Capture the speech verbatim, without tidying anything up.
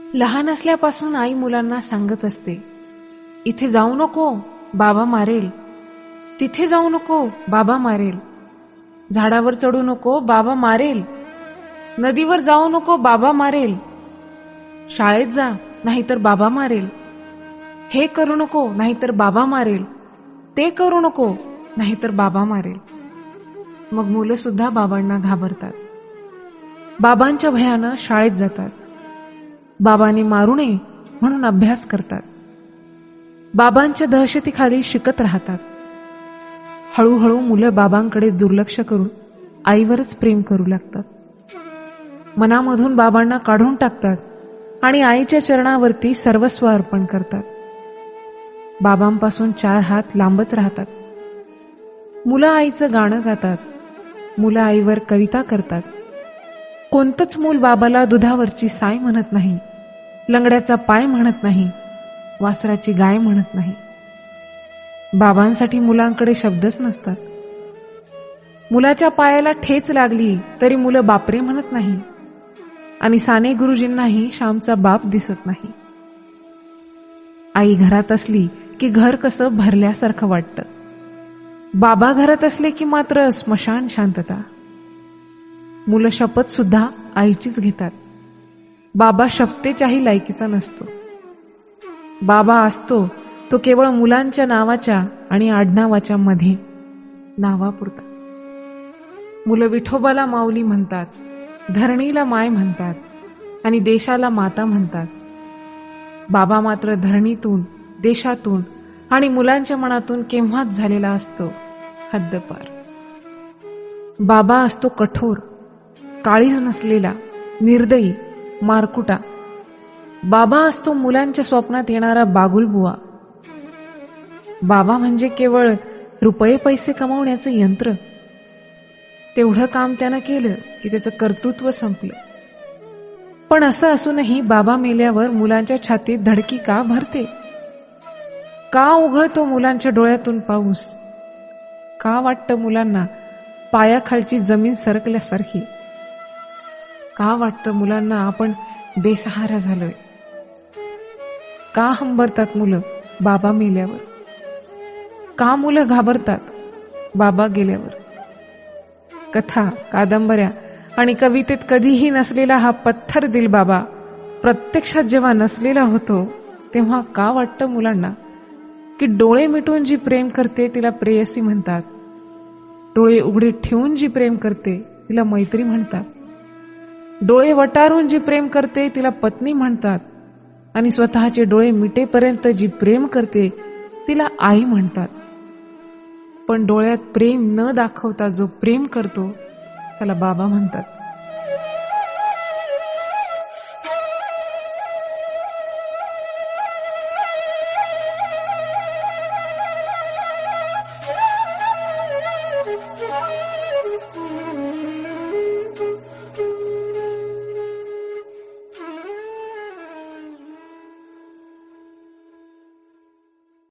लहान असल्यापासून आई मुलांना सांगत असते, इथे जाऊ नको, बाबा मारेल. तिथे जाऊ नको, बाबा मारेल. झाडावर चढू नको, बाबा मारेल. नदीवर जाऊ नको, बाबा मारेल. शाळेत जा, नाहीतर बाबा मारेल. हे करू नको, नाहीतर बाबा मारेल. ते करू नको, नाहीतर बाबा मारेल. मग मुलं सुद्धा बाबांना घाबरतात. बाबांच्या भयानं शाळेत जातात. बाबांनी मारू नये म्हणून अभ्यास करतात. बाबांच्या दहशतीखाली शिकत राहतात. हळूहळू मुलं बाबांकडे दुर्लक्ष करून आईवरच प्रेम करू लागतात. मनामधून बाबांना काढून टाकतात आणि आईच्या चरणावरती सर्वस्व अर्पण करतात. बाबांपासून चार हात लांबच राहतात. मुलं आईचं गाणं गातात. मुलं आईवर कविता करतात. कोणतंच मूल बाबाला दुधावरची साय म्हणत नाही, लंगड्याचा पाय म्हणत नाही, वासराची गाय म्हणत नाही. बाबांसाठी मुलांकडे शब्दच नसतात. मुलाच्या पायाला ठेच लागली तरी मुलं बापरे म्हणत नाही आणि साने गुरुजींनाही श्यामचा बाप दिसत नाही. आई घरात असली की घर कसं भरल्यासारखं वाटतं. बाबा घरात असले की मात्र स्मशान शांतता. मुलं शपथ सुद्धा आईचीच घेतात. बाबा शपथेच्याही लायकीचा नसतो. बाबा असतो तो केवळ मुलांच्या नावाच्या आणि आडनावाच्या मध्ये, नावापुरता. मुलं विठोबाला माऊली म्हणतात, धरणीला माय म्हणतात आणि देशाला माता म्हणतात. बाबा मात्र धरणीतून, देशातून आणि मुलांच्या मनातून केव्हाच झालेला असतो हद्दपार. बाबा असतो कठोर, काळीज नसलेला, निर्दयी, मारकुटा. बाबा असतो मुलांच्या स्वप्नात येणारा बागुलबुवा. बाबा म्हणजे केवळ रुपये पैसे कमावण्याचं यंत्र. तेवढं काम त्यानं केलं की त्याचं कर्तृत्व संपलं. पण असं असूनही बाबा मेल्यावर मुलांच्या छातीत धडकी का भरते? का उघळतो मुलांच्या डोळ्यातून पाऊस? का वाटतं मुलांना पायाखालची जमीन सरकल्यासारखी? का वाटतं मुलांना आपण बेसहारा झालोय? का हंबरतात मुलं बाबा मेल्यावर? का मुलं घाबरतात बाबा गेल्यावर? कथा, कादंबऱ्या आणि कवितेत कधीही नसलेला हा पत्थर दिल बाबा प्रत्यक्षात जेव्हा नसलेला होतो तेव्हा का वाटतं मुलांना की डोळे मिटून जी प्रेम करते तिला प्रेयसी म्हणतात, डोळे उघडे ठेवून जी प्रेम करते तिला मैत्री म्हणतात, डोळे वटारून जी प्रेम करते तिला पत्नी म्हणतात आणि स्वतःचे डोळे मिटेपर्यंत जी प्रेम करते तिला आई म्हणतात. पण डोळ्यात प्रेम न दाखवता जो प्रेम करतो त्याला बाबा म्हणतात.